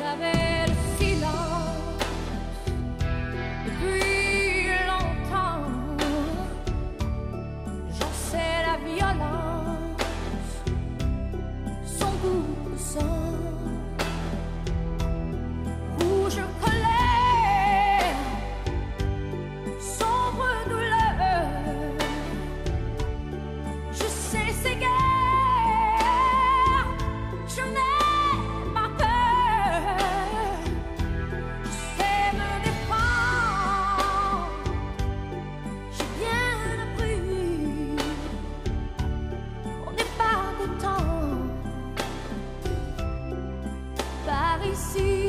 avait le silence depuis longtemps. J'en sais la violence, son goût de sang, rouge colère, sombre douleur. Je sais ces guerres, je n'ai pas peur. Je sais me défendre, j'ai bien appris. On n'est pas content par ici.